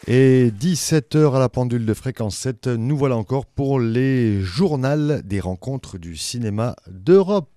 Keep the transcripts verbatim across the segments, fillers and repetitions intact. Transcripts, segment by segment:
Et dix-sept heures à la pendule de Fréquence sept, nous voilà encore pour les journaux des rencontres du cinéma d'Europe.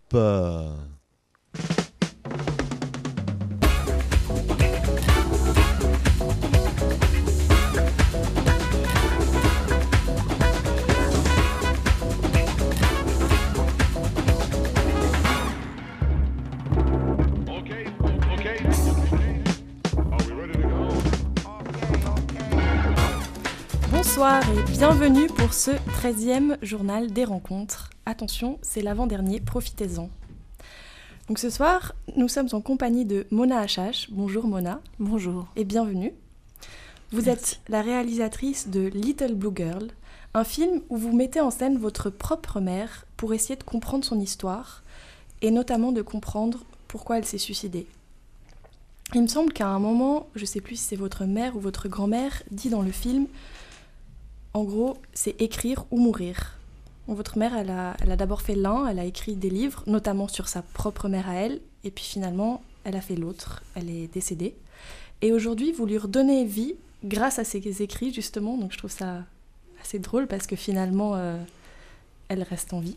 Bonsoir et bienvenue pour ce treizième journal des rencontres. Attention, c'est l'avant-dernier, profitez-en. Donc ce soir, nous sommes en compagnie de Mona Achache. Bonjour Mona. Bonjour. Et bienvenue. Vous Merci. êtes la réalisatrice de Little Blue Girl, un film où vous mettez en scène votre propre mère pour essayer de comprendre son histoire et notamment de comprendre pourquoi elle s'est suicidée. Il me semble qu'à un moment, je ne sais plus si c'est votre mère ou votre grand-mère, dit dans le film, en gros, c'est écrire ou mourir. Bon, votre mère, elle a, elle a d'abord fait l'un, elle a écrit des livres, notamment sur sa propre mère à elle, et puis finalement, elle a fait l'autre, elle est décédée. Et aujourd'hui, vous lui redonnez vie grâce à ses écrits, justement, donc je trouve ça assez drôle parce que finalement, euh, elle reste en vie.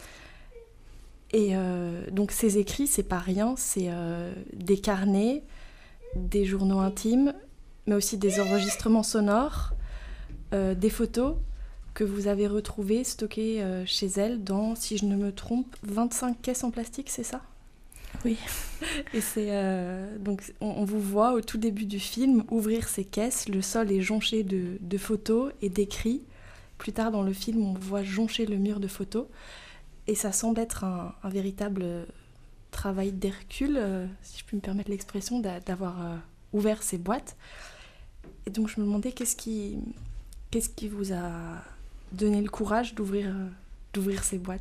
Et euh, donc ces écrits, c'est pas rien, c'est euh, des carnets, des journaux intimes, mais aussi des enregistrements sonores, euh, des photos que vous avez retrouvées stockées euh, chez elle dans, si je ne me trompe, vingt-cinq caisses en plastique, c'est ça ? Oui. Et c'est euh, donc on, on vous voit au tout début du film ouvrir ces caisses, le sol est jonché de, de photos et d'écrits. Plus tard dans le film, on voit joncher le mur de photos. Et ça semble être un, un véritable travail d'Hercule, euh, si je puis me permettre l'expression, d'a, d'avoir euh, ouvert ces boîtes. Et donc je me demandais qu'est-ce qui, qu'est-ce qui vous a donné le courage d'ouvrir, euh, d'ouvrir ces boîtes ?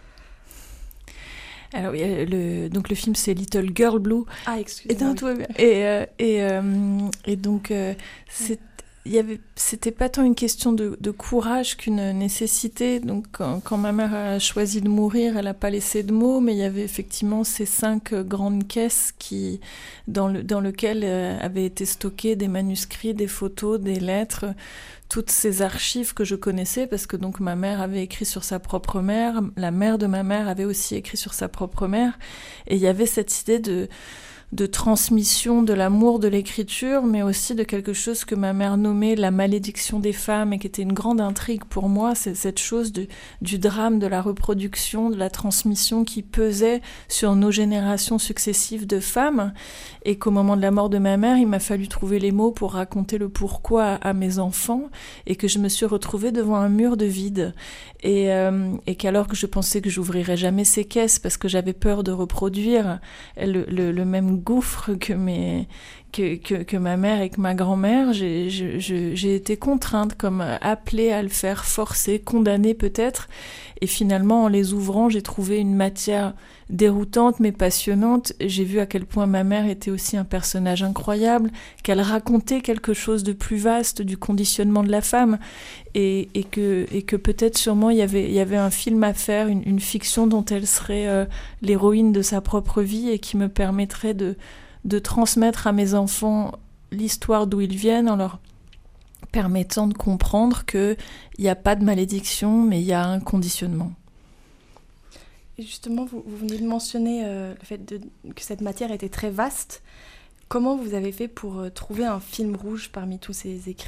Alors, oui, le, donc le film, c'est Little Girl Blue. Ah, excusez-moi. Et, oui. et, euh, et, euh, et donc, euh, c'est, y avait, c'était pas tant une question de, de courage qu'une nécessité. Donc, quand, quand ma mère a choisi de mourir, elle n'a pas laissé de mots, mais il y avait effectivement ces cinq grandes caisses qui, dans, le, dans lesquelles euh, avaient été stockés des manuscrits, des photos, des lettres, toutes ces archives que je connaissais, parce que donc ma mère avait écrit sur sa propre mère, la mère de ma mère avait aussi écrit sur sa propre mère, et il y avait cette idée de, de transmission de l'amour de l'écriture, mais aussi de quelque chose que ma mère nommait la malédiction des femmes, et qui était une grande intrigue pour moi, c'est cette chose de, du drame de la reproduction, de la transmission qui pesait sur nos générations successives de femmes, et qu'au moment de la mort de ma mère, il m'a fallu trouver les mots pour raconter le pourquoi à mes enfants, et que je me suis retrouvée devant un mur de vide, et, euh, et qu'alors que je pensais que j'ouvrirais jamais ces caisses parce que j'avais peur de reproduire le, le, le même gouffre que, mes, que, que, que ma mère et que ma grand-mère, j'ai, je, je, j'ai été contrainte, comme appelée à le faire, forcée, condamnée peut-être, et finalement en les ouvrant, j'ai trouvé une matière déroutante mais passionnante. J'ai vu à quel point ma mère était aussi un personnage incroyable, qu'elle racontait quelque chose de plus vaste du conditionnement de la femme, et, et, que, et que peut-être sûrement il y avait, il y avait un film à faire, une, une fiction dont elle serait euh, l'héroïne de sa propre vie et qui me permettrait de, de transmettre à mes enfants l'histoire d'où ils viennent en leur permettant de comprendre qu'il n'y a pas de malédiction mais il y a un conditionnement. Et justement, vous, vous venez de mentionner euh, le fait de, que cette matière était très vaste. Comment vous avez fait pour euh, trouver un film rouge parmi tous ces écrits ?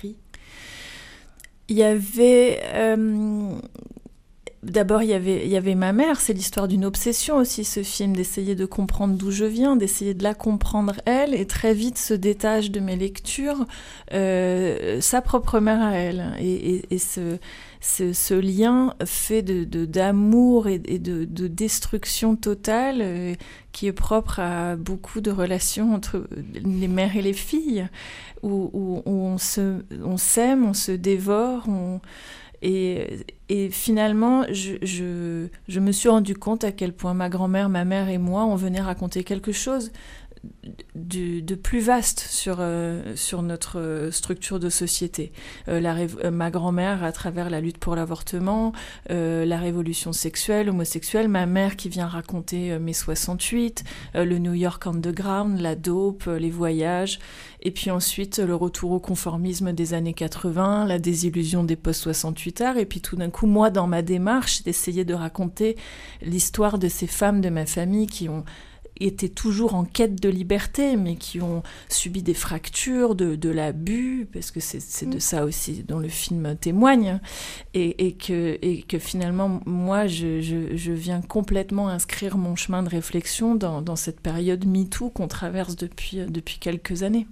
Il y avait... Euh, d'abord, il y avait, il y avait ma mère. C'est l'histoire d'une obsession aussi, ce film, d'essayer de comprendre d'où je viens, d'essayer de la comprendre elle, et très vite se détache de mes lectures euh, sa propre mère à elle. Et, et, et ce... Ce, ce lien fait de, de, d'amour et, et de, de destruction totale euh, qui est propre à beaucoup de relations entre les mères et les filles, où, où, où on, se, on s'aime, on se dévore, on, et, et finalement, je, je, je me suis rendu compte à quel point ma grand-mère, ma mère et moi, on venait raconter quelque chose de, de plus vaste sur, euh, sur notre structure de société. Euh, la ré- euh, ma grand-mère à travers la lutte pour l'avortement, euh, la révolution sexuelle, homosexuelle, ma mère qui vient raconter euh, mai soixante-huit, euh, le New York Underground, la dope, euh, les voyages, et puis ensuite le retour au conformisme des années quatre-vingts, la désillusion des post-soixante-huit arts, et puis tout d'un coup, moi, dans ma démarche, d'essayer de raconter l'histoire de ces femmes de ma famille qui ont étaient toujours en quête de liberté, mais qui ont subi des fractures, de, de l'abus, parce que c'est, c'est de ça aussi dont le film témoigne, et, et, que, et que finalement, moi, je, je, je viens complètement inscrire mon chemin de réflexion dans, dans cette période MeToo qu'on traverse depuis, depuis quelques années.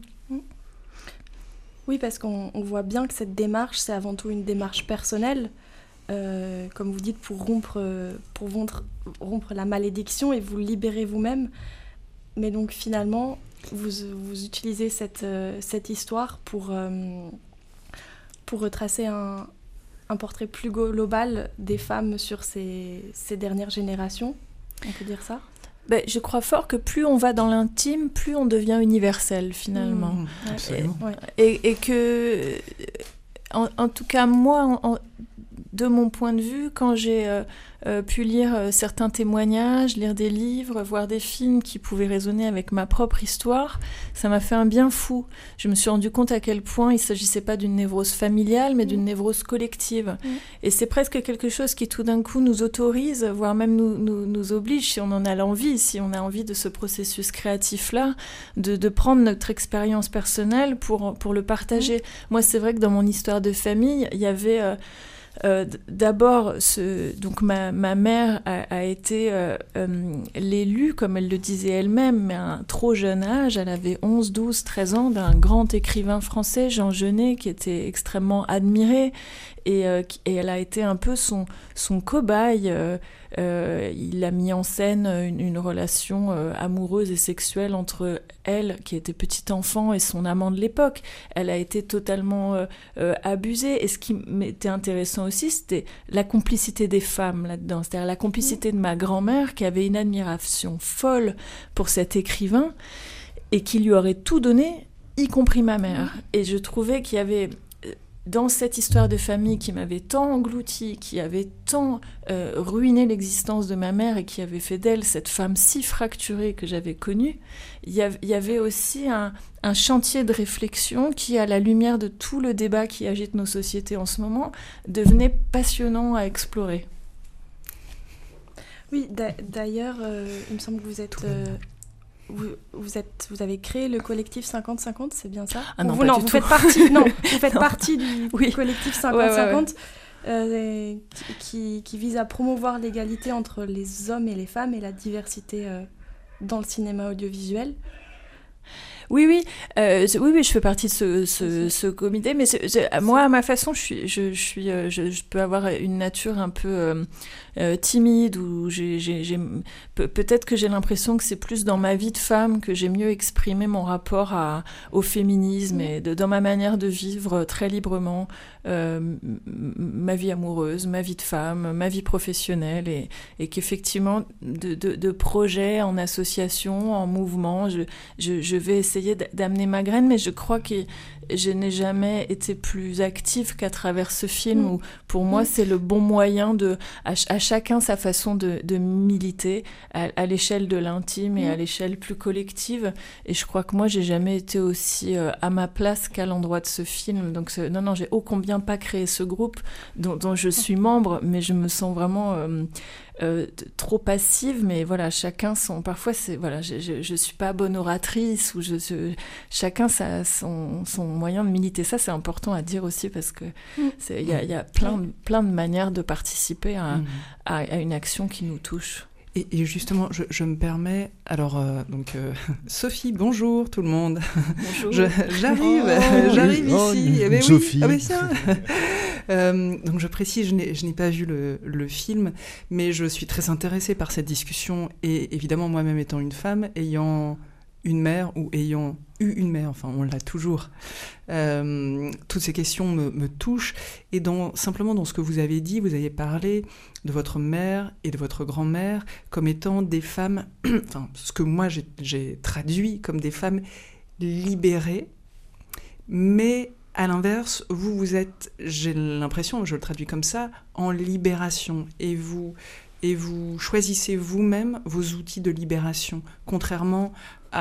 Oui, parce qu'on on voit bien que cette démarche, c'est avant tout une démarche personnelle, Euh, comme vous dites, pour rompre, pour rompre, rompre la malédiction et vous libérer vous-même. Mais donc finalement, vous, vous utilisez cette, euh, cette histoire pour, euh, pour retracer un, un portrait plus global des femmes sur ces, ces dernières générations. On peut dire ça ? Ben, je crois fort que plus on va dans l'intime, plus on devient universel finalement. Mmh, absolument. Et, ouais. et, et que, en, en tout cas, moi, en, en, de mon point de vue, quand j'ai euh, euh, pu lire euh, certains témoignages, lire des livres, voir des films qui pouvaient résonner avec ma propre histoire, ça m'a fait un bien fou. Je me suis rendu compte à quel point il ne s'agissait pas d'une névrose familiale, mais mmh. d'une névrose collective. Mmh. Et c'est presque quelque chose qui tout d'un coup nous autorise, voire même nous, nous, nous oblige, si on en a l'envie, si on a envie de ce processus créatif-là, de, de prendre notre expérience personnelle pour, pour le partager. Mmh. Moi, c'est vrai que dans mon histoire de famille, il y avait... Euh, Euh, d'abord, ce, donc ma, ma mère a, a été euh, euh, l'élue, comme elle le disait elle-même, mais à un trop jeune âge, elle avait onze, douze, treize ans, d'un grand écrivain français, Jean Genet, qui était extrêmement admiré, et, euh, et elle a été un peu son, son cobaye. Euh, euh, il a mis en scène une, une relation euh, amoureuse et sexuelle entre elle, qui était petite enfant, et son amant de l'époque. Elle a été totalement euh, euh, abusée, et ce qui m'était intéressant aussi, c'était la complicité des femmes là-dedans, c'est-à-dire la complicité de ma grand-mère, qui avait une admiration folle pour cet écrivain, et qui lui aurait tout donné, y compris ma mère. Et je trouvais qu'il y avait... dans cette histoire de famille qui m'avait tant engloutie, qui avait tant euh, ruiné l'existence de ma mère et qui avait fait d'elle cette femme si fracturée que j'avais connue, il y, av- y avait aussi un, un chantier de réflexion qui, à la lumière de tout le débat qui agite nos sociétés en ce moment, devenait passionnant à explorer. Oui, d'a- d'ailleurs, euh, il me semble que vous êtes... Euh... Vous, vous, êtes, vous avez créé le collectif cinquante cinquante, c'est bien ça ? Ah non, vous, pas non, du vous tout. faites partie, non, vous faites partie du oui. collectif cinquante cinquante ouais, ouais, ouais. euh, qui, qui vise à promouvoir l'égalité entre les hommes et les femmes et la diversité euh, dans le cinéma audiovisuel. Oui, oui, euh, oui, oui, je fais partie de ce, ce, ce comité, mais c'est, c'est, moi, à ma façon, je suis, je, je suis, je, je peux avoir une nature un peu euh, euh, timide, ou j'ai, j'ai, j'ai, pe- peut-être que j'ai l'impression que c'est plus dans ma vie de femme que j'ai mieux exprimé mon rapport à, au féminisme mmh. et de, dans ma manière de vivre très librement euh, m- ma vie amoureuse, ma vie de femme, ma vie professionnelle, et, et qu'effectivement, de, de, de projets en association, en mouvement, je, je, je vais essayer d'amener ma graine, mais je crois que je n'ai jamais été plus active qu'à travers ce film, mmh. où pour moi mmh. c'est le bon moyen de, à, à chacun sa façon de, de militer à, à l'échelle de l'intime et mmh. à l'échelle plus collective, et je crois que moi j'ai jamais été aussi euh, à ma place qu'à l'endroit de ce film. Donc ce, non non j'ai ô combien pas créé ce groupe dont, dont je suis membre, mais je me sens vraiment euh, Euh, trop passive, mais voilà, chacun son... Parfois, c'est, voilà, je, je, je suis pas bonne oratrice, ou je, je, chacun sa, son, son moyen de militer. Ça, c'est important à dire aussi, parce que il y a, y a plein, de, plein de manières de participer à, mmh. à, à une action qui nous touche. Et, et justement, je, je me permets... Alors, euh, donc, euh, Sophie, bonjour tout le monde. Bonjour. Je, j'arrive, oh, j'arrive oh, ici. Eh ben, Sophie. Oui. Ah ben tiens. euh, donc, je précise, je n'ai, je n'ai pas vu le, le film, mais je suis très intéressée par cette discussion. Et évidemment, moi-même étant une femme, ayant une mère ou ayant eu une mère, enfin on l'a toujours, euh, toutes ces questions me, me touchent. Et dans, simplement dans ce que vous avez dit, vous avez parlé de votre mère et de votre grand-mère comme étant des femmes, enfin ce que moi j'ai, j'ai traduit comme des femmes libérées, mais à l'inverse, vous, vous êtes, j'ai l'impression, je le traduis comme ça, en libération, et vous, et vous choisissez vous-même vos outils de libération, contrairement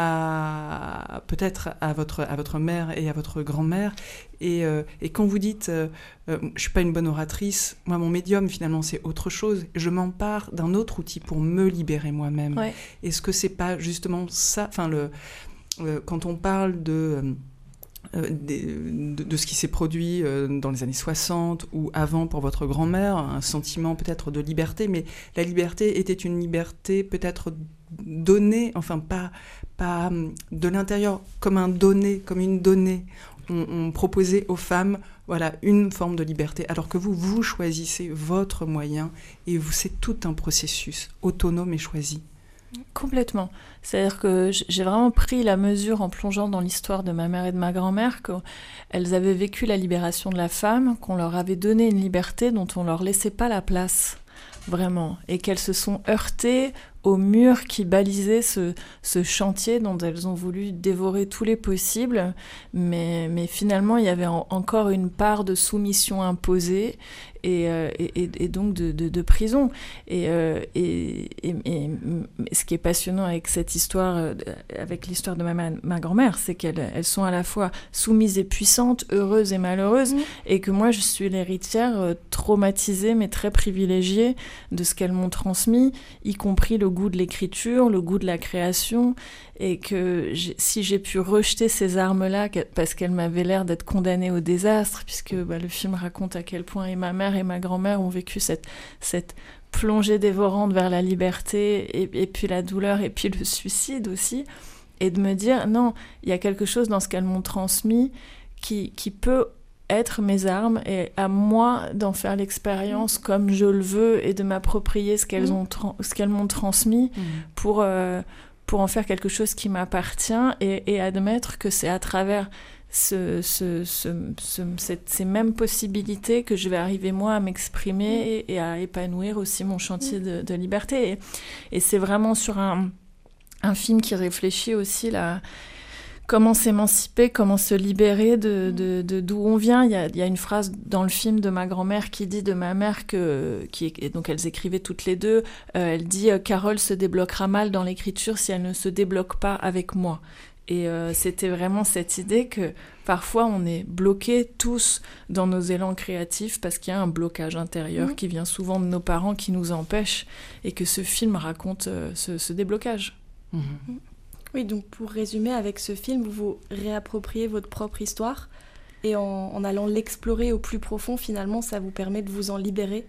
à peut-être à votre, à votre mère et à votre grand-mère. Et, euh, et quand vous dites euh, euh, « je suis pas une bonne oratrice », moi, mon médium, finalement, c'est autre chose. Je m'empare d'un autre outil pour me libérer moi-même. Ouais. Est-ce que c'est pas justement ça, enfin, le, euh, quand on parle de... Euh, de, de, de ce qui s'est produit euh, dans les années soixante ou avant pour votre grand-mère, un sentiment peut-être de liberté, mais la liberté était une liberté peut-être donnée, enfin pas, pas de l'intérieur, comme un donné, comme une donnée. On, on proposait aux femmes voilà, une forme de liberté, alors que vous, vous choisissez votre moyen et vous, c'est tout un processus autonome et choisi. Complètement. C'est-à-dire que j'ai vraiment pris la mesure en plongeant dans l'histoire de ma mère et de ma grand-mère qu'elles avaient vécu la libération de la femme, qu'on leur avait donné une liberté dont on leur laissait pas la place, vraiment, et qu'elles se sont heurtées au mur qui balisait ce, ce chantier dont elles ont voulu dévorer tous les possibles, mais, mais finalement il y avait en, encore une part de soumission imposée et, euh, et, et donc de, de, de prison. Et, euh, et, et, et, et ce qui est passionnant avec cette histoire, avec l'histoire de ma, ma grand-mère, c'est qu'elles elles sont à la fois soumises et puissantes, heureuses et malheureuses, mmh. et que moi je suis l'héritière euh, traumatisée mais très privilégiée de ce qu'elles m'ont transmis, y compris le goût de l'écriture, le goût de la création, et que j'ai, si j'ai pu rejeter ces armes-là parce qu'elles m'avaient l'air d'être condamnées au désastre, puisque bah, le film raconte à quel point et ma mère et ma grand-mère ont vécu cette, cette plongée dévorante vers la liberté, et, et puis la douleur, et puis le suicide aussi, et de me dire, non, il y a quelque chose dans ce qu'elles m'ont transmis qui, qui peut être mes armes, et à moi d'en faire l'expérience mmh. comme je le veux, et de m'approprier ce qu'elles, mmh. ont tra- ce qu'elles m'ont transmis mmh. pour, euh, pour en faire quelque chose qui m'appartient, et, et admettre que c'est à travers ce, ce, ce, ce, cette, ces mêmes possibilités que je vais arriver moi à m'exprimer mmh. et, et à épanouir aussi mon chantier mmh. de, de liberté. Et, et c'est vraiment sur un, un film qui réfléchit aussi la... comment s'émanciper, comment se libérer de, de, de d'où on vient. Il y a, il y a une phrase dans le film de ma grand-mère qui dit de ma mère que, qui, et donc elles écrivaient toutes les deux, euh, elle dit « Carole se débloquera mal dans l'écriture si elle ne se débloque pas avec moi ». Et euh, c'était vraiment cette idée que parfois on est bloqués tous dans nos élans créatifs parce qu'il y a un blocage intérieur mmh. qui vient souvent de nos parents qui nous empêche, et que ce film raconte euh, ce, ce déblocage. Mmh. Oui, donc pour résumer, avec ce film, vous vous réappropriez votre propre histoire, et en, en allant l'explorer au plus profond, finalement, ça vous permet de vous en libérer.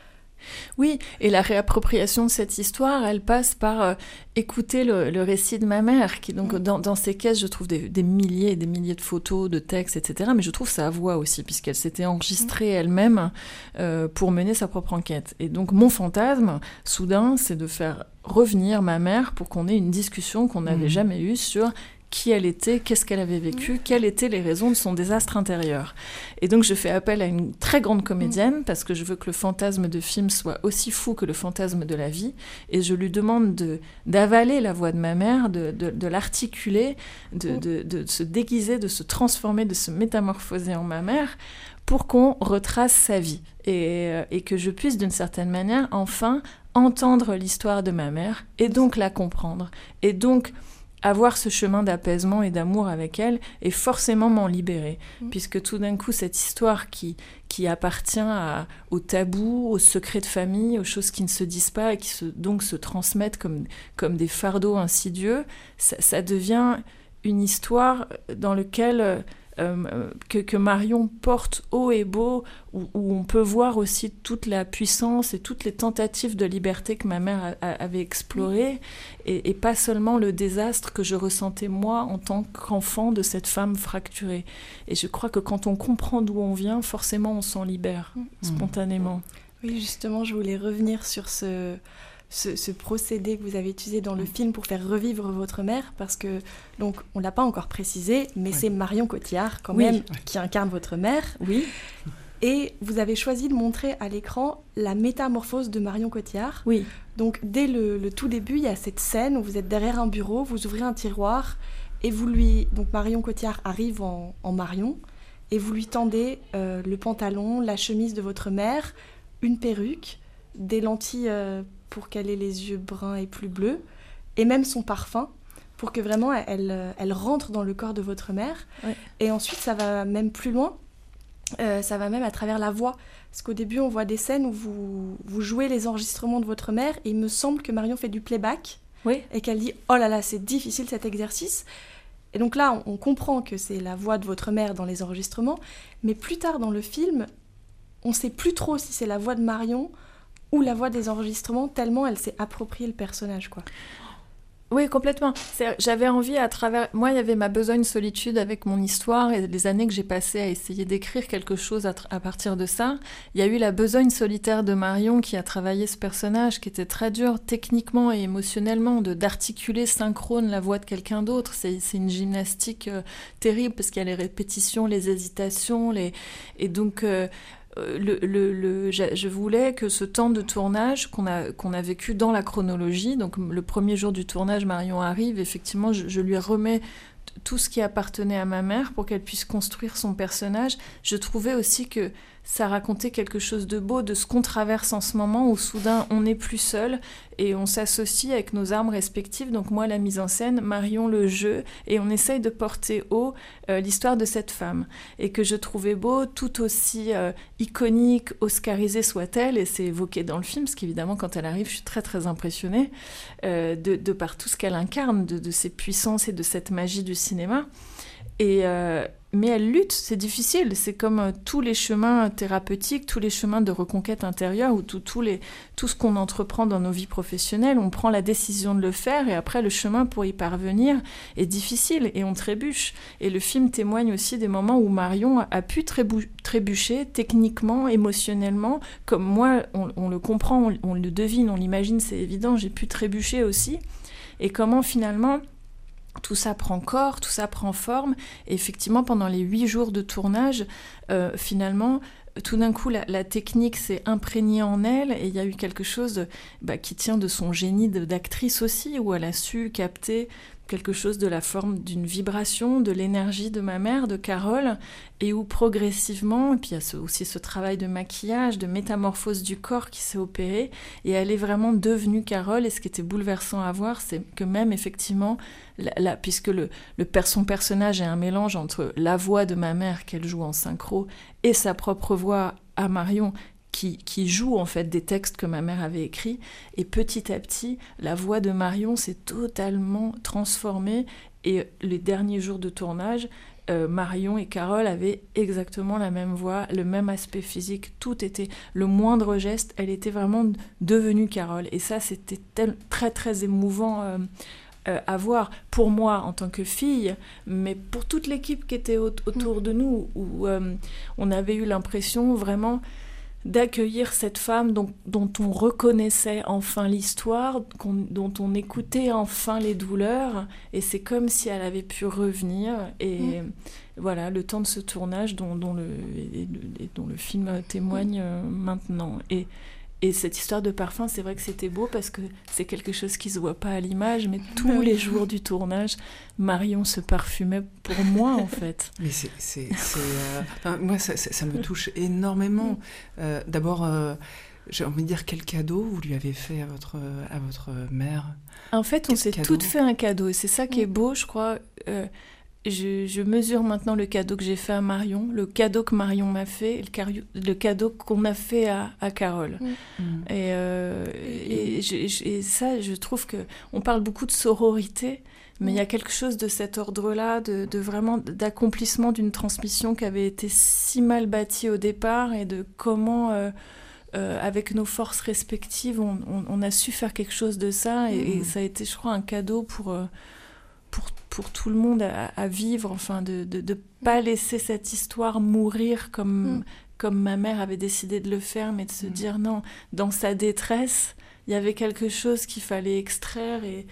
Oui, et la réappropriation de cette histoire, elle passe par euh, écouter le, le récit de ma mère, qui donc mmh. dans, dans ses caisses, je trouve des, des milliers et des milliers de photos, de textes, et cetera. Mais je trouve sa voix aussi, puisqu'elle s'était enregistrée mmh. elle-même euh, pour mener sa propre enquête. Et donc mon fantasme, soudain, c'est de faire revenir ma mère pour qu'on ait une discussion qu'on n'avait mmh. jamais eue sur qui elle était, qu'est-ce qu'elle avait vécu, quelles étaient les raisons de son désastre intérieur. Et donc je fais appel à une très grande comédienne, parce que je veux que le fantasme de film soit aussi fou que le fantasme de la vie, et je lui demande de, d'avaler la voix de ma mère, de, de, de l'articuler, de, de, de se déguiser, de se transformer, de se métamorphoser en ma mère, pour qu'on retrace sa vie, et, et que je puisse d'une certaine manière enfin entendre l'histoire de ma mère, et donc la comprendre, et donc avoir ce chemin d'apaisement et d'amour avec elle, et forcément m'en libérer, mmh. puisque tout d'un coup cette histoire qui, qui appartient à, au tabou, aux secrets de famille, aux choses qui ne se disent pas et qui se, donc se transmettent comme, comme des fardeaux insidieux, ça, ça devient une histoire dans laquelle euh, que, que Marion porte haut et beau, où, où on peut voir aussi toute la puissance et toutes les tentatives de liberté que ma mère a, a, avait explorées, et, et pas seulement le désastre que je ressentais moi en tant qu'enfant de cette femme fracturée. Et je crois que quand on comprend d'où on vient, forcément on s'en libère mmh. spontanément. Oui, justement, je voulais revenir sur ce... ce, ce procédé que vous avez utilisé dans le film pour faire revivre votre mère, parce que, donc, on ne l'a pas encore précisé, mais ouais. c'est Marion Cotillard, quand oui. même, qui incarne votre mère. Oui. Et vous avez choisi de montrer à l'écran la métamorphose de Marion Cotillard. Oui. Donc, dès le, le tout début, il y a cette scène où vous êtes derrière un bureau, vous ouvrez un tiroir, et vous lui... Donc, Marion Cotillard arrive en, en Marion, et vous lui tendez euh, le pantalon, la chemise de votre mère, une perruque, des lentilles euh, pour qu'elle ait les yeux bruns et plus bleus, et même son parfum, pour que vraiment elle, elle rentre dans le corps de votre mère. Ouais. Et ensuite, ça va même plus loin. Euh, ça va même à travers la voix. Parce qu'au début, on voit des scènes où vous, vous jouez les enregistrements de votre mère, et il me semble que Marion fait du playback, oui. et qu'elle dit « Oh là là, c'est difficile cet exercice ». Et donc là, on, on comprend que c'est la voix de votre mère dans les enregistrements, mais plus tard dans le film, on ne sait plus trop si c'est la voix de Marion ou la voix des enregistrements, tellement elle s'est appropriée le personnage, quoi. Oui, complètement. C'est, j'avais envie à travers... Moi, il y avait ma besogne solitude avec mon histoire et les années que j'ai passées à essayer d'écrire quelque chose à, tra- à partir de ça. Il y a eu la besogne solitaire de Marion qui a travaillé ce personnage, qui était très dur techniquement et émotionnellement, de, d'articuler synchrone la voix de quelqu'un d'autre. C'est, c'est une gymnastique euh, terrible parce qu'il y a les répétitions, les hésitations, les... et donc... Euh, Le, le, le, je, je voulais que ce temps de tournage qu'on a, qu'on a vécu dans la chronologie, donc le premier jour du tournage, Marion arrive, effectivement, je, je lui remets t- tout ce qui appartenait à ma mère pour qu'elle puisse construire son personnage. Je trouvais aussi que ça racontait quelque chose de beau, de ce qu'on traverse en ce moment où soudain on n'est plus seul et on s'associe avec nos armes respectives. Donc moi, la mise en scène, Marion, le jeu, et on essaye de porter haut euh, l'histoire de cette femme. Et que je trouvais beau, tout aussi euh, iconique, oscarisée soit-elle, et c'est évoqué dans le film, parce qu'évidemment, quand elle arrive, je suis très très impressionnée euh, de, de par tout ce qu'elle incarne, de, de ses puissances et de cette magie du cinéma. Et, euh, mais elle lutte, c'est difficile, c'est comme euh, tous les chemins thérapeutiques, tous les chemins de reconquête intérieure, ou tout, tout, les, tout ce qu'on entreprend dans nos vies professionnelles, on prend la décision de le faire, et après le chemin pour y parvenir est difficile, et on trébuche. Et le film témoigne aussi des moments où Marion a, a pu trébu- trébucher techniquement, émotionnellement, comme moi, on, on le comprend, on, on le devine, on l'imagine, c'est évident, j'ai pu trébucher aussi, et comment finalement... tout ça prend corps, tout ça prend forme. Et effectivement, pendant les huit jours de tournage, euh, finalement, tout d'un coup, la, la technique s'est imprégnée en elle. Et il y a eu quelque chose de, bah, qui tient de son génie de, d'actrice aussi, où elle a su capter quelque chose de la forme d'une vibration, de l'énergie de ma mère, de Carole, et où progressivement, et puis il y a ce, aussi ce travail de maquillage, de métamorphose du corps qui s'est opéré, et elle est vraiment devenue Carole, et ce qui était bouleversant à voir, c'est que même effectivement, la, la, puisque le, le, son personnage est un mélange entre la voix de ma mère qu'elle joue en synchro, et sa propre voix à Marion, Qui, qui joue en fait des textes que ma mère avait écrits, et petit à petit la voix de Marion s'est totalement transformée, et les derniers jours de tournage, euh, Marion et Carole avaient exactement la même voix, le même aspect physique, tout était, le moindre geste, elle était vraiment devenue Carole, et ça c'était tel, très très émouvant euh, euh, à voir pour moi en tant que fille, mais pour toute l'équipe qui était au- autour de nous, où euh, on avait eu l'impression vraiment d'accueillir cette femme dont, dont on reconnaissait enfin l'histoire, dont on écoutait enfin les douleurs, et c'est comme si elle avait pu revenir, et mmh. voilà, le temps de ce tournage dont, dont, le, et, et dont le film témoigne mmh. maintenant. Et, et cette histoire de parfum, c'est vrai que c'était beau, parce que c'est quelque chose qui ne se voit pas à l'image, mais tous les jours du tournage, Marion se parfumait pour moi, en fait. Mais c'est... c'est, c'est euh... enfin, moi, ça, ça, ça me touche énormément. Euh, d'abord, euh, j'ai envie de dire, quel cadeau vous lui avez fait à votre, à votre mère? En fait, on quel s'est cadeau? toutes fait un cadeau, et c'est ça qui est beau, je crois... Euh, Je, je mesure maintenant le cadeau que j'ai fait à Marion, le cadeau que Marion m'a fait, et le, cario, le cadeau qu'on a fait à, à Carole. Mmh. Et, euh, et, et, je, et ça, je trouve que on parle beaucoup de sororité, mais il mmh. y a quelque chose de cet ordre-là, de, de vraiment d'accomplissement d'une transmission qui avait été si mal bâtie au départ, et de comment, euh, euh, avec nos forces respectives, on, on, on a su faire quelque chose de ça, et, mmh. et ça a été, je crois, un cadeau pour... Euh, Pour, pour tout le monde à, à vivre, enfin, de ne de, de pas laisser cette histoire mourir comme, mm. comme ma mère avait décidé de le faire, mais de se mm. dire non, dans sa détresse, il y avait quelque chose qu'il fallait extraire et,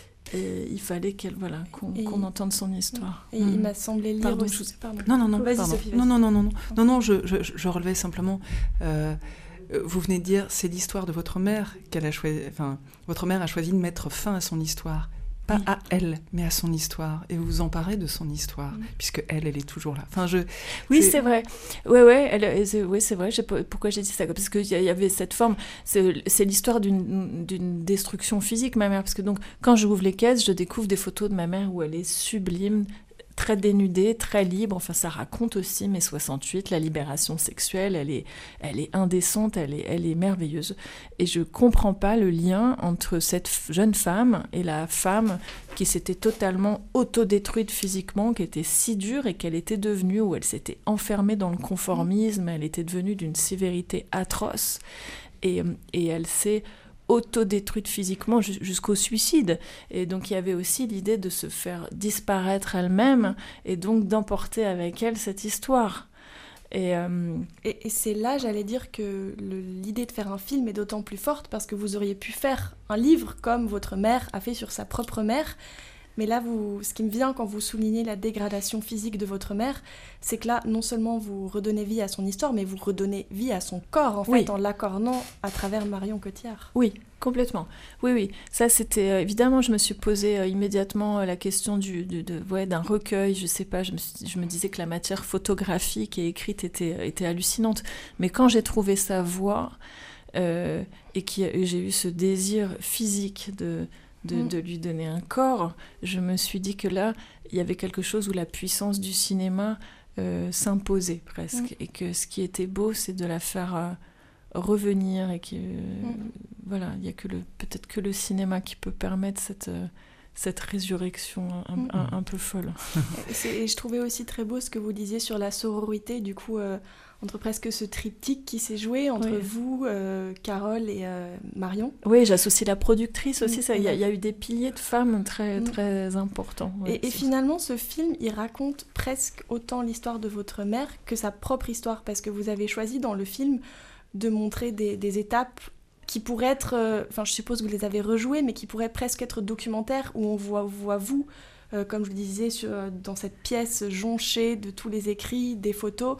et il fallait qu'elle, voilà, qu'on, et qu'on entende son histoire. Et mmh. il m'a semblé lire pardon, aussi... je... Pardon. Non, non, non, vas-y, pardon. Sophie, vas-y. non, non, non, non, non, non, non, je, je, je relevais simplement... Euh, vous venez de dire, c'est l'histoire de votre mère qu'elle a choisi... Enfin, votre mère a choisi de mettre fin à son histoire. Pas oui. à elle, mais à son histoire. Et vous vous emparez de son histoire, mmh. puisque elle, elle est toujours là. Enfin, je... Oui, c'est, c'est vrai. Ouais, ouais, elle, c'est, ouais, c'est vrai. J'ai, pourquoi j'ai dit ça ? Parce qu'il y, y avait cette forme... C'est, c'est l'histoire d'une, d'une destruction physique, ma mère. Parce que donc, quand j'ouvre les caisses, je découvre des photos de ma mère où elle est sublime, très dénudée, très libre. Enfin, ça raconte aussi mai soixante-huit, la libération sexuelle. Elle est, elle est indécente, elle est, elle est merveilleuse. Et je comprends pas le lien entre cette jeune femme et la femme qui s'était totalement autodétruite physiquement, qui était si dure et qu'elle était devenue, où elle s'était enfermée dans le conformisme, elle était devenue d'une sévérité atroce. Et, et elle s'est autodétruite physiquement jusqu'au suicide. Et donc il y avait aussi l'idée de se faire disparaître elle-même et donc d'emporter avec elle cette histoire. Et, euh... et, et c'est là, j'allais dire, que le, l'idée de faire un film est d'autant plus forte parce que vous auriez pu faire un livre comme votre mère a fait sur sa propre mère. Mais là, vous, ce qui me vient quand vous soulignez la dégradation physique de votre mère, c'est que là, non seulement vous redonnez vie à son histoire, mais vous redonnez vie à son corps, en fait, oui. en l'accornant à travers Marion Cotillard. Oui, complètement. Oui, oui. Ça, c'était... Euh, évidemment, je me suis posé euh, immédiatement euh, la question du, du, de, ouais, d'un recueil. Je sais pas, je me, je me disais que la matière photographique et écrite était, était hallucinante. Mais quand j'ai trouvé sa voix euh, et que j'ai eu ce désir physique de... De, mmh. de lui donner un corps, je me suis dit que là, il y avait quelque chose où la puissance du cinéma euh, s'imposait presque. Mmh. Et que ce qui était beau, c'est de la faire euh, revenir. Et que, euh, mmh. voilà, il n'y a que le, peut-être que le cinéma qui peut permettre cette, euh, cette résurrection un, mmh. un, un peu folle. c'est, et je trouvais aussi très beau ce que vous disiez sur la sororité, du coup... Euh... entre presque ce triptyque qui s'est joué entre oui. vous, euh, Carole et euh, Marion. Oui, j'associe la productrice aussi. Il y, y a eu des piliers de femmes très, très importants. Ouais, et, et finalement, ce film, il raconte presque autant l'histoire de votre mère que sa propre histoire, parce que vous avez choisi dans le film de montrer des, des étapes qui pourraient être... Enfin, euh, je suppose que vous les avez rejouées, mais qui pourraient presque être documentaires, où on voit, voit vous... Euh, comme je le disais, sur, dans cette pièce jonchée de tous les écrits, des photos...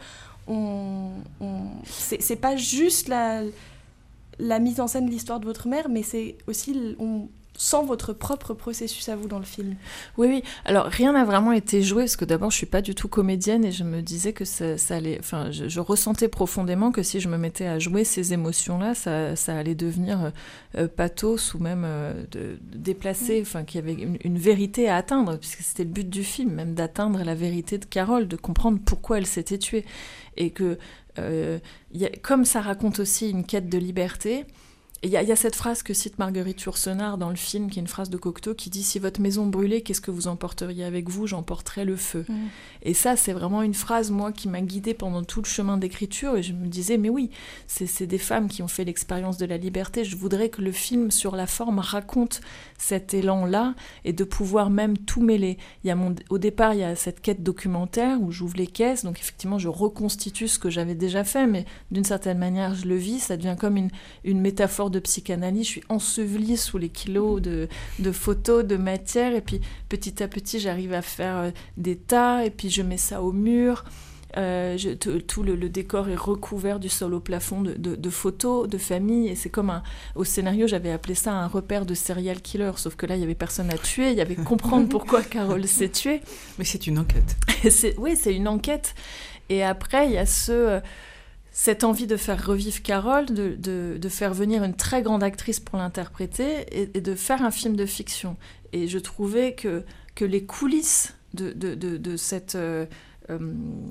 On, on, c'est, c'est pas juste la, la mise en scène de l'histoire de votre mère, mais c'est aussi, on sent votre propre processus à vous dans le film. Oui, oui. Alors, rien n'a vraiment été joué, parce que d'abord, je suis pas du tout comédienne, et je me disais que ça, ça allait... Enfin, je, je ressentais profondément que si je me mettais à jouer ces émotions-là, ça, ça allait devenir euh, pathos, ou même euh, de, de déplacé, enfin, qu'il y avait une, une vérité à atteindre, puisque c'était le but du film, même d'atteindre la vérité de Carole, de comprendre pourquoi elle s'était tuée. Et que, euh, y a, comme ça raconte aussi une quête de liberté, il y, y a cette phrase que cite Marguerite Yourcenar dans le film, qui est une phrase de Cocteau, qui dit « Si votre maison brûlait, qu'est-ce que vous emporteriez avec vous ? J'emporterais le feu. Mmh. » Et ça, c'est vraiment une phrase, moi, qui m'a guidée pendant tout le chemin d'écriture, et je me disais « Mais oui, c'est, c'est des femmes qui ont fait l'expérience de la liberté. Je voudrais que le film, sur la forme, raconte cet élan-là, et de pouvoir même tout mêler. » Il y a mon, au départ, il y a cette quête documentaire, où j'ouvre les caisses, donc effectivement, je reconstitue ce que j'avais déjà fait, mais d'une certaine manière, je le vis, ça devient comme une, une métaphore de psychanalyse, je suis ensevelie sous les kilos de, de photos, de matière, et puis petit à petit j'arrive à faire euh, des tas, et puis je mets ça au mur, euh, je, t- tout le, le décor est recouvert du sol au plafond de, de, de photos, de famille, et c'est comme un, au scénario j'avais appelé ça un repère de serial killer, sauf que là il n'y avait personne à tuer, il y avait comprendre pourquoi Carole s'est tuée. Mais c'est une enquête. c'est, oui, c'est une enquête, et après il y a ce... Euh, cette envie de faire revivre Carole, de, de, de faire venir une très grande actrice pour l'interpréter et, et de faire un film de fiction. Et je trouvais que, que les coulisses de, de, de, de, cette, euh, euh,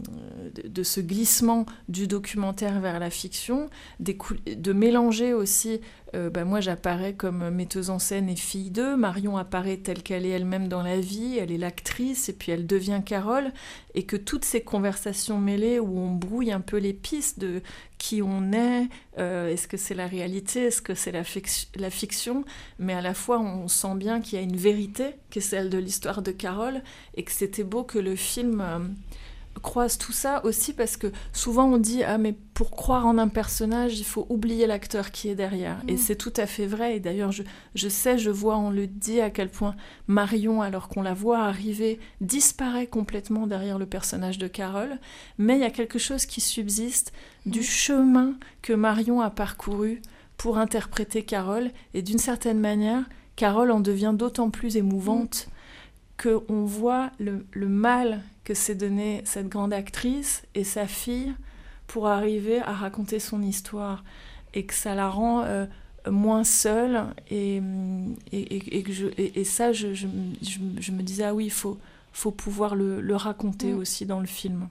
de, de ce glissement du documentaire vers la fiction, des cou- de mélanger aussi... Euh, bah moi, j'apparais comme metteuse en scène et fille d'eux. Marion apparaît telle qu'elle est elle-même dans la vie. Elle est l'actrice et puis elle devient Carole. Et que toutes ces conversations mêlées où on brouille un peu les pistes de qui on est, euh, est-ce que c'est la réalité, est-ce que c'est la, fic- la fiction, mais à la fois on sent bien qu'il y a une vérité qui est celle de l'histoire de Carole et que c'était beau que le film... Euh, croise tout ça aussi parce que souvent on dit ah mais pour croire en un personnage il faut oublier l'acteur qui est derrière mmh. et c'est tout à fait vrai et d'ailleurs je, je sais, je vois, on le dit à quel point Marion alors qu'on la voit arriver disparaît complètement derrière le personnage de Carole, mais il y a quelque chose qui subsiste mmh. du chemin que Marion a parcouru pour interpréter Carole et d'une certaine manière Carole en devient d'autant plus émouvante mmh. qu'on voit le, le mal que s'est donné cette grande actrice et sa fille pour arriver à raconter son histoire et que ça la rend euh, moins seule et, et, et, et, que je, et, et ça je, je, je, je me disais ah oui il faut, faut pouvoir le, le raconter mmh. aussi dans le film.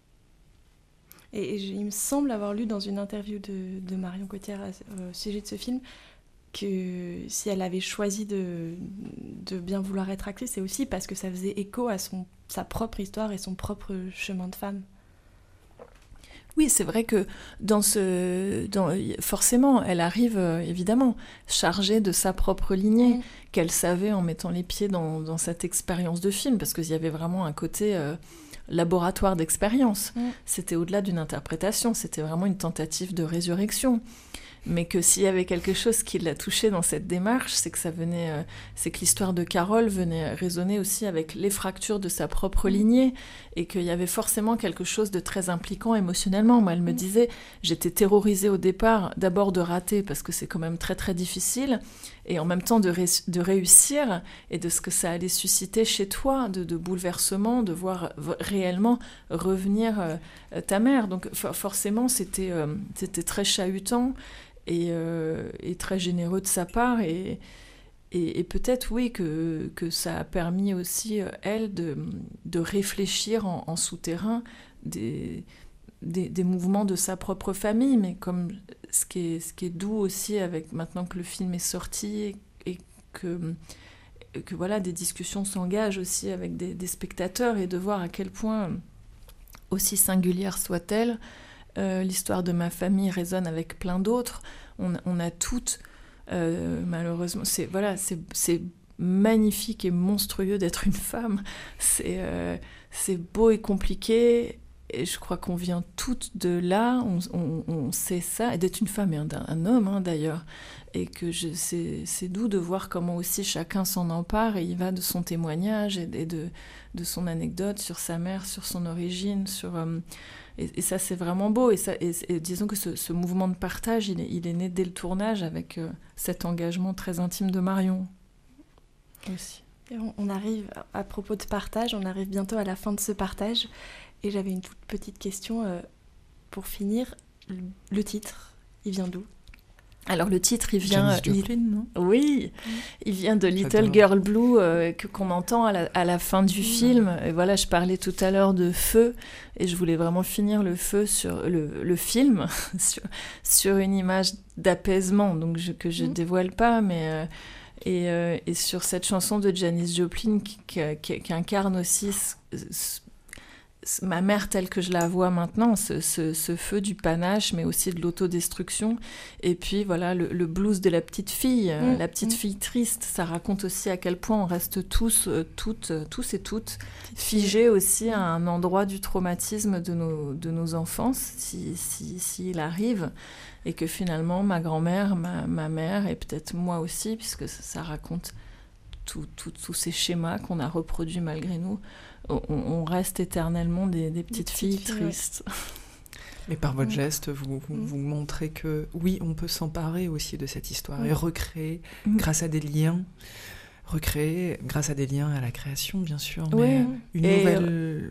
Et, et je, il me semble avoir lu dans une interview de, de Marion Cotillard au sujet de ce film que si elle avait choisi de, de bien vouloir être actrice, c'est aussi parce que ça faisait écho à son, sa propre histoire et son propre chemin de femme. Oui, c'est vrai que dans ce, dans, forcément, elle arrive euh, évidemment chargée de sa propre lignée, mmh. qu'elle savait en mettant les pieds dans, dans cette expérience de film, parce qu'il y avait vraiment un côté euh, laboratoire d'expérience. Mmh. C'était au-delà d'une interprétation, c'était vraiment une tentative de résurrection. Mais que s'il y avait quelque chose qui l'a touchée dans cette démarche, c'est que ça venait, euh, c'est que l'histoire de Carole venait résonner aussi avec les fractures de sa propre lignée, et qu'il y avait forcément quelque chose de très impliquant émotionnellement. Moi, elle me disait, j'étais terrorisée au départ, d'abord de rater, parce que c'est quand même très très difficile, et en même temps de, ré- de réussir, et de ce que ça allait susciter chez toi, de, de bouleversement, de voir v- réellement revenir euh, ta mère. Donc for- forcément, c'était, euh, c'était très chahutant, Et, euh, et très généreux de sa part et, et, et peut-être oui que, que ça a permis aussi euh, elle de, de réfléchir en, en souterrain des, des, des mouvements de sa propre famille, mais comme ce qui est, ce qui est doux aussi avec maintenant que le film est sorti et, et que, que voilà, des discussions s'engagent aussi avec des, des spectateurs et de voir à quel point aussi singulière soit-elle, Euh, l'histoire de ma famille résonne avec plein d'autres. On, on a toutes, euh, malheureusement, c'est, voilà, c'est, c'est magnifique et monstrueux d'être une femme. C'est, euh, c'est beau et compliqué. Et je crois qu'on vient toutes de là, on, on, on sait ça, et d'être une femme et un, un homme hein, d'ailleurs. Et que je, c'est, c'est doux de voir comment aussi chacun s'en empare et il va de son témoignage et, et de, de son anecdote sur sa mère, sur son origine, sur... Euh, Et, et ça, c'est vraiment beau. Et, ça, et, et disons que ce, ce mouvement de partage, il est, il est né dès le tournage avec euh, cet engagement très intime de Marion aussi. Et on, on arrive, à propos de partage, on arrive bientôt à la fin de ce partage. Et j'avais une toute petite question euh, pour finir. Le, le titre, il vient d'où ? Alors le titre, il vient... Janis Joplin, il, non ? Oui, mmh. il vient de Little J'adore. Girl Blue euh, que, qu'on entend à la, à la fin du mmh. film. Et voilà, je parlais tout à l'heure de feu et je voulais vraiment finir le feu sur le, le film sur, sur une image d'apaisement, donc je, que je mmh. dévoile pas, mais euh, et, euh, et sur cette chanson de Janis Joplin qui, qui, qui, qui incarne aussi ce, ce, ma mère telle que je la vois maintenant, ce, ce, ce feu du panache, mais aussi de l'autodestruction. Et puis voilà, le, le blues de la petite fille, mmh. la petite mmh. fille triste, ça raconte aussi à quel point on reste tous, euh, toutes, tous et toutes figés aussi à un endroit du traumatisme de nos, de nos enfances, si, si, si il arrive. Et que finalement, ma grand-mère, ma, ma mère, et peut-être moi aussi, puisque ça, ça raconte tous tout, tout ces schémas qu'on a reproduits malgré nous, on, on reste éternellement des, des petites, des petites filles, filles tristes. Ouais. Mais par votre geste, vous, vous, mmh. vous montrez que oui, on peut s'emparer aussi de cette histoire mmh. et recréer mmh. grâce à des liens, recréer grâce à des liens à la création, bien sûr, mais ouais. une et nouvelle...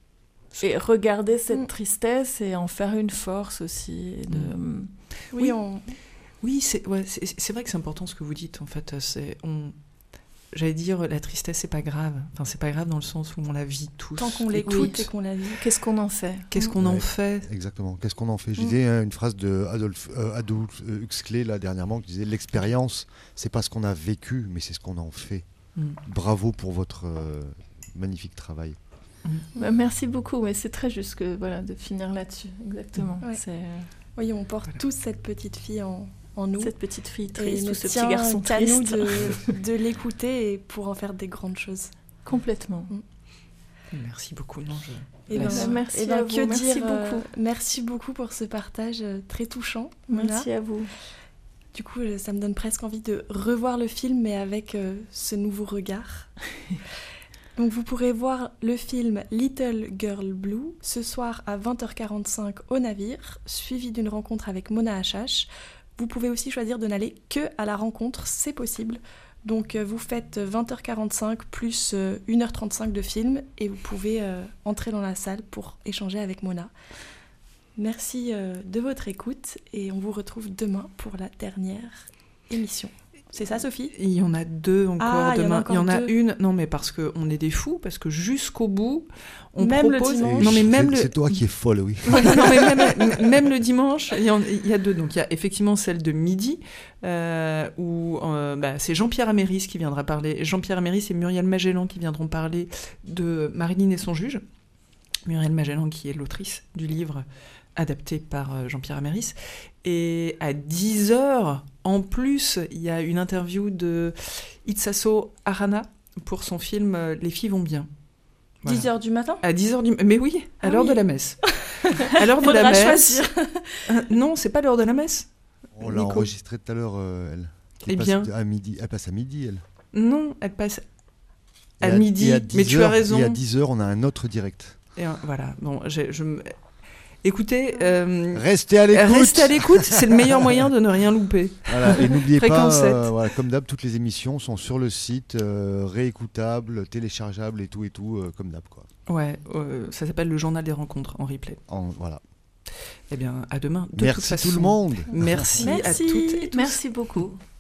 Et regarder cette mmh. tristesse et en faire une force aussi. De... Mmh. Oui, oui, on... oui c'est, ouais, c'est, c'est vrai que c'est important ce que vous dites, en fait. C'est, on... J'allais dire, la tristesse, c'est pas grave. Enfin, c'est pas grave dans le sens où on la vit tous. Tant qu'on l'écoute et qu'on la vit. Qu'est-ce qu'on en fait ? Qu'est-ce qu'on ouais, en fait ? Exactement. Qu'est-ce qu'on en fait ? Je disais hein, une phrase de Adolf, euh, Adolf Huxley, là, dernièrement, qui disait « L'expérience, c'est pas ce qu'on a vécu, mais c'est ce qu'on en fait. Mm. » Bravo pour votre euh, magnifique travail. Mm. Bah, merci beaucoup. Mais c'est très juste que, voilà, de finir là-dessus. Exactement. Ouais. C'est... Oui, on porte voilà. tous cette petite fille en... en nous. Cette petite fille triste et ou ce petit garçon triste. À nous de, de l'écouter et pour en faire des grandes choses. Complètement. Mm. Merci beaucoup. Non, je... Eh ben, Merci, merci eh ben, à vous. que Merci dire, beaucoup. euh, merci beaucoup pour ce partage euh, très touchant. Merci Mona. à vous. Du coup, euh, ça me donne presque envie de revoir le film, mais avec euh, ce nouveau regard. Donc, vous pourrez voir le film Little Girl Blue ce soir à vingt heures quarante-cinq au Navire, suivi d'une rencontre avec Mona Achache. Vous pouvez aussi choisir de n'aller que à la rencontre, c'est possible. Donc, euh, vous faites vingt heures quarante-cinq plus euh, une heure trente-cinq de film et vous pouvez euh, entrer dans la salle pour échanger avec Mona. Merci euh, de votre écoute et on vous retrouve demain pour la dernière émission. C'est ça, Sophie ? Il y en a deux encore Ah, il y en a demain. encore Il y en a deux. une. Non, mais parce qu'on est des fous, parce que jusqu'au bout, on Même le propose. dimanche. Non, mais même c'est, le. c'est toi qui es folle, oui. Ouais, non, mais même, même le dimanche, il y, en, il y a deux. Donc, il y a effectivement celle de midi, euh, où euh, bah, c'est Jean-Pierre Améris qui viendra parler. Jean-Pierre Améris et Muriel Magellan qui viendront parler de Marilyn et son juge. Muriel Magellan, qui est l'autrice du livre adapté par euh, Jean-Pierre Améris. Et à dix heures, en plus, il y a une interview de Itsaso Arana pour son film euh, Les filles vont bien. Voilà. dix heures du matin ? À dix heures du... Mais oui, à Ah l'heure oui. de la messe. À l'heure de Faudra la messe. choisir. Euh, non, c'est pas l'heure de la messe. On l'a Nico. enregistrée tout à l'heure, euh, elle. Qui Eh passe bien. à midi. Elle passe à midi, elle. Non, elle passe Et à midi. et à Mais dix tu as heures- raison. Et à dix heures, on a un autre direct. Et, euh, voilà. Bon, j'ai- je me... Écoutez, euh, Restez à l'écoute. restez à l'écoute, c'est le meilleur moyen de ne rien louper. Voilà, et n'oubliez pas, Fréquence sept. euh, voilà, comme d'hab, toutes les émissions sont sur le site, euh, réécoutables, téléchargeables et tout et tout, euh, comme d'hab, quoi. Ouais, euh, ça s'appelle le journal des rencontres en replay. En, voilà. Eh bien, à demain. De toute Merci façon. tout le monde. Merci, à Merci. toutes et tous. Merci beaucoup.